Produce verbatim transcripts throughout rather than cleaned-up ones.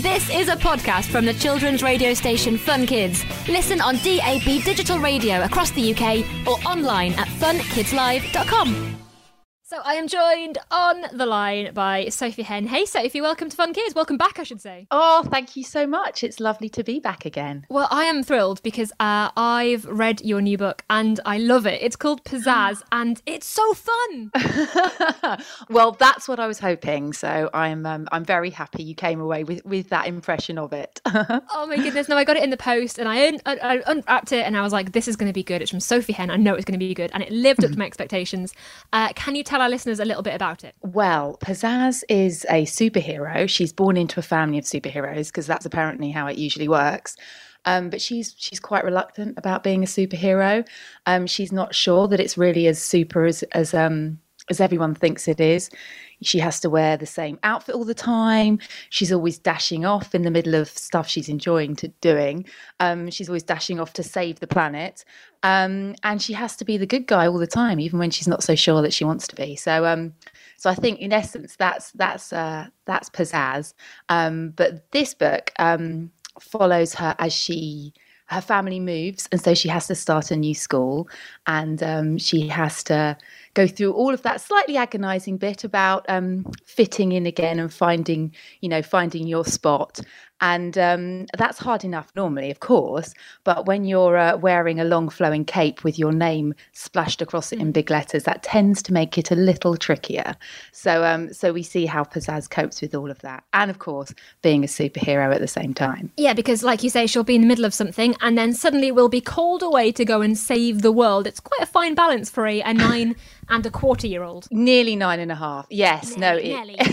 This is a podcast from the children's radio station Fun Kids. Listen on D A B digital radio across the U K or online at fun kids live dot com. So I am joined on the line by Sophie Henn. Hey Sophie, welcome to Fun Kids. Welcome back, I should say. Oh, thank you so much. It's lovely to be back again. Well, I am thrilled because uh, I've read your new book and I love it. It's called Pizzazz and it's so fun. Well, that's what I was hoping. So I'm um, I'm very happy you came away with, with that impression of it. Oh my goodness. No, I got it in the post and I, un- I, I unwrapped it and I was like, this is going to be good. It's from Sophie Henn. I know it's going to be good. And it lived up to my expectations. Uh, can you tell our listeners a little bit about it? Well, Pizzazz is a superhero. She's born into a family of superheroes because that's apparently how it usually works. Um, but she's she's quite reluctant about being a superhero. Um, she's not sure that it's really as super as as um as everyone thinks it is. She has to wear the same outfit all the time. She's always dashing off in the middle of stuff she's enjoying to doing. Um, she's always dashing off to save the planet. Um, and she has to be the good guy all the time, even when she's not so sure that she wants to be. So um, so I think in essence, that's that's uh, that's Pizzazz. Um, but this book um, follows her as she... her family moves, and so she has to start a new school, and um, she has to go through all of that slightly agonizing bit about um, fitting in again and finding, you know, finding your spot. And um, that's hard enough normally, of course, but when you're uh, wearing a long flowing cape with your name splashed across it in big letters, that tends to make it a little trickier. So um, so we see how Pizzazz copes with all of that. And of course, being a superhero at the same time. Yeah, because like you say, she'll be in the middle of something and then suddenly will be called away to go and save the world. It's quite a fine balance for a, a nine and a quarter year old. Nearly nine and a half. Yes, Nearly, no. nearly.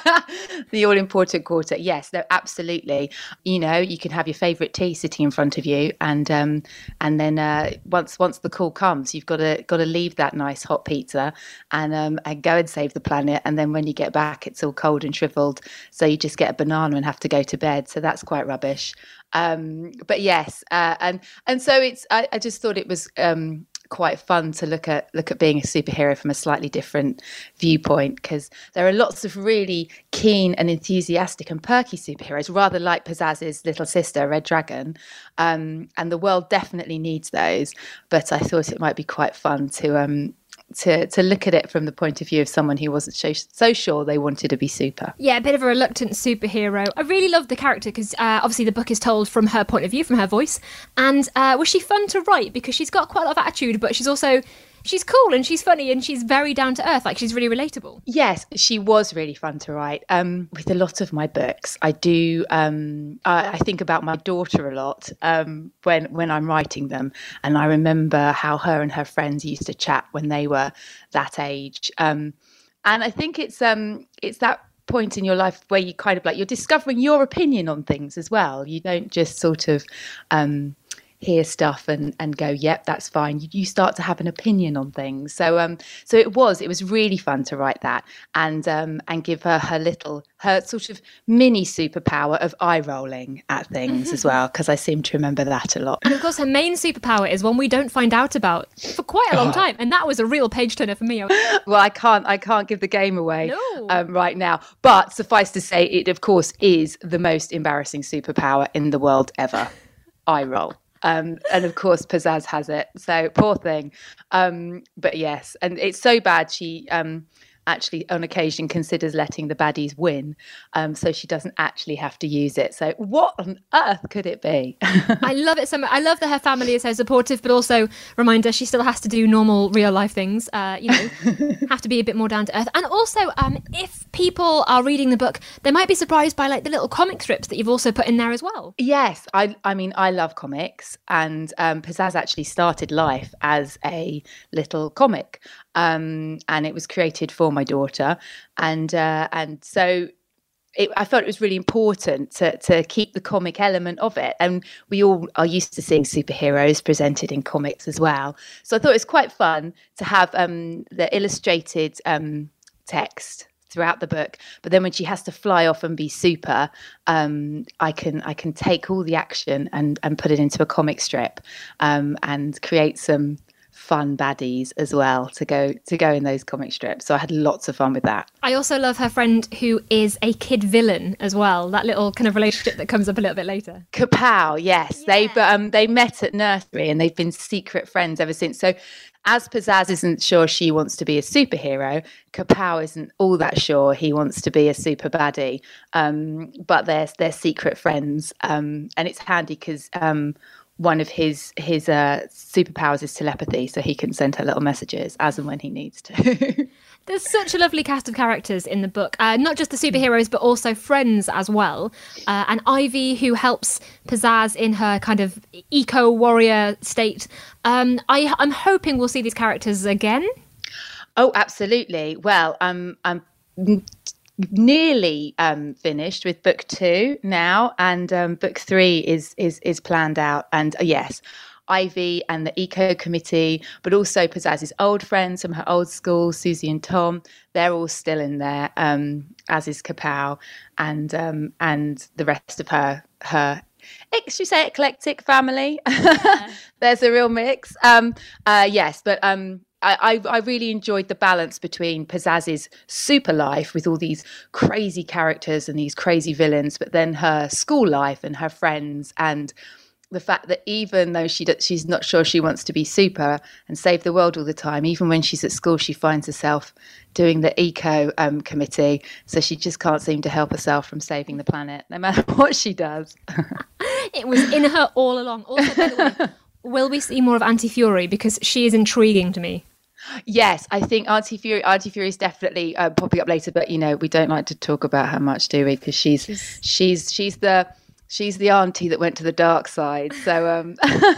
It, the all important quarter. Yes, no, absolutely. You know, you can have your favourite tea sitting in front of you, and um, and then uh, once once the call comes, you've got to got to leave that nice hot pizza and um, and go and save the planet. And then when you get back, it's all cold and shriveled, so you just get a banana and have to go to bed. So that's quite rubbish. Um, but yes, uh, and and so it's. I, I just thought it was. Um, quite fun to look at look at being a superhero from a slightly different viewpoint, because there are lots of really keen and enthusiastic and perky superheroes, rather like Pizzazz's little sister Red Dragon, um, and the world definitely needs those. But I thought it might be quite fun to um to to look at it from the point of view of someone who wasn't so, so sure they wanted to be super. Yeah, a bit of a reluctant superhero. I really loved the character because uh, obviously the book is told from her point of view, from her voice. And uh, was she fun to write? Because she's got quite a lot of attitude, but she's also... she's cool and she's funny and she's very down to earth. Like, she's really relatable. Yes, she was really fun to write. Um, with a lot of my books, I do. Um, I, I think about my daughter a lot um, when when I'm writing them, and I remember how her and her friends used to chat when they were that age. Um, and I think it's um, it's that point in your life where you kind of like you're discovering your opinion on things as well. You don't just sort of. Um, hear stuff and and go, yep, that's fine. You, you start to have an opinion on things. So um so it was it was really fun to write that and um and give her her little her sort of mini superpower of eye rolling at things as well, because I seem to remember that a lot. And of course her main superpower is one we don't find out about for quite a long time, and that was a real page turner for me. Well, I can't I can't give the game away no. um, right now, but suffice to say, it of course is the most embarrassing superpower in the world ever. Eye roll. Um, and of course, Pizzazz has it. So poor thing. Um, but yes, and it's so bad she um, actually on occasion considers letting the baddies win, um, so she doesn't actually have to use it. So what on earth could it be? I love it so much. I love that her family is so supportive, but also reminder she still has to do normal real life things. Uh, you know, have to be a bit more down to earth. And also, um, if people are reading the book, they might be surprised by like the little comic strips that you've also put in there as well. Yes, I I mean I love comics, and um, Pizzazz actually started life as a little comic, um, and it was created for my daughter, and uh, and so. It, I felt it was really important to to keep the comic element of it, and we all are used to seeing superheroes presented in comics as well. So I thought it was quite fun to have um, the illustrated um, text throughout the book, but then when she has to fly off and be super, um, I can I can take all the action and and put it into a comic strip, um, and create some fun baddies as well to go to go in those comic strips. So I had lots of fun with that. I also love her friend who is a kid villain as well. That little kind of relationship that comes up a little bit later. Kapow, yes. Yeah. They've um, they met at nursery and they've been secret friends ever since. So as Pizzazz isn't sure she wants to be a superhero, Kapow isn't all that sure he wants to be a super baddie. Um, but they're, they're secret friends. Um, and it's handy because um, one of his his uh, superpowers is telepathy, so he can send her little messages as and when he needs to. There's such a lovely cast of characters in the book, uh, not just the superheroes, but also friends as well. Uh, and Ivy, who helps Pizzazz in her kind of eco-warrior state. Um, I, I'm hoping we'll see these characters again. Oh, absolutely. Well, um, I'm nearly um, finished with book two now, and um, book three is is is planned out. And uh, yes, Ivy and the Eco Committee, but also Pizzazz's old friends from her old school, Susie and Tom, they're all still in there, um, as is Kapow and um, and the rest of her her should we say eclectic family. Yeah. There's a real mix. Um, uh, yes, but um, I, I really enjoyed the balance between Pizzazz's super life with all these crazy characters and these crazy villains, but then her school life and her friends, and the fact that even though she she's not sure she wants to be super and save the world all the time, even when she's at school, she finds herself doing the eco um, committee. So she just can't seem to help herself from saving the planet, no matter what she does. It was in her all along. Also, by the way, will we see more of Auntie Fury? Because she is intriguing to me. Yes, I think Auntie Fury, Auntie Fury is definitely uh, popping up later. But you know, we don't like to talk about her much, do we? Because she's she's she's, she's the She's the auntie that went to the dark side. So, um,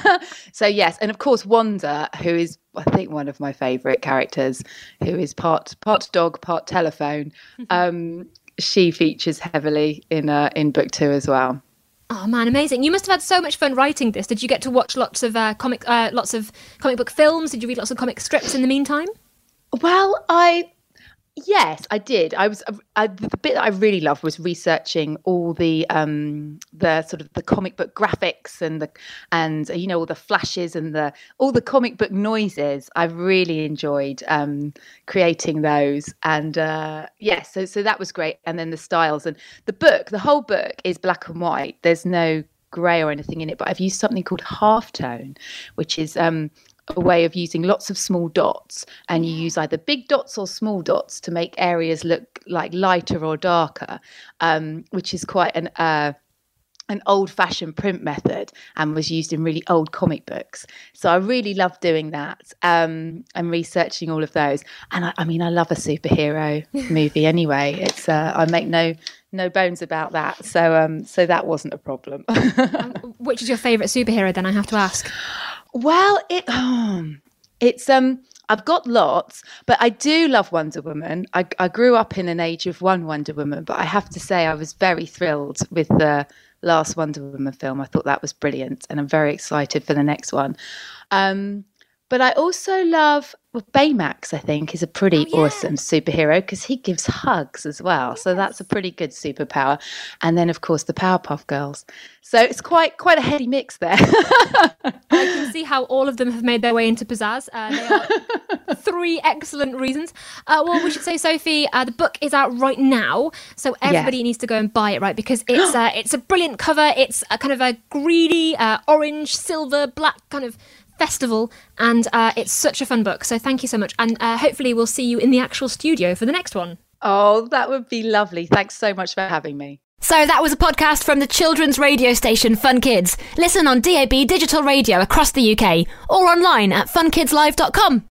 so yes, and of course Wanda, who is I think one of my favourite characters, who is part part dog, part telephone. Um, she features heavily in uh, in book two as well. Oh man, amazing! You must have had so much fun writing this. Did you get to watch lots of uh, comic, uh, lots of comic book films? Did you read lots of comic strips in the meantime? Well, I. Yes, I did. I was I, the bit that I really loved was researching all the um, the sort of the comic book graphics and the and you know all the flashes and the all the comic book noises. I really enjoyed um, creating those, and uh, yes, so so that was great. And then the styles and the book, the whole book is black and white. There's no grey or anything in it, but I've used something called halftone, which is um, a way of using lots of small dots, and you use either big dots or small dots to make areas look like lighter or darker, um, which is quite an uh, an old-fashioned print method and was used in really old comic books. So I really love doing that um, and researching all of those. And I, I mean, I love a superhero movie anyway. It's uh, I make no no bones about that. So um, so that wasn't a problem. um, which is your favourite superhero then, I have to ask? Well, it oh, it's um I've got lots, but I do love Wonder Woman. I, I grew up in an age of one Wonder Woman, but I have to say I was very thrilled with the last Wonder Woman film. I thought that was brilliant, and I'm very excited for the next one. Um, but I also love well, Baymax, I think, is a pretty oh, yeah. awesome superhero because he gives hugs as well. Yes. So that's a pretty good superpower. And then, of course, the Powerpuff Girls. So it's quite quite a heady mix there. I can see how all of them have made their way into Pizzazz. Uh, they are three excellent reasons. Uh, well, we should say, Sophie, uh, the book is out right now, so everybody yeah. needs to go and buy it, right? Because it's uh, it's a brilliant cover. It's a kind of a greedy uh, orange, silver, black kind of festival, and uh, it's such a fun book. So thank you so much, and uh, hopefully we'll see you in the actual studio for the next one. Oh, that would be lovely. Thanks so much for having me. So that was a podcast from the children's radio station Fun Kids. Listen on D A B digital radio across the U K or online at fun kids live dot com.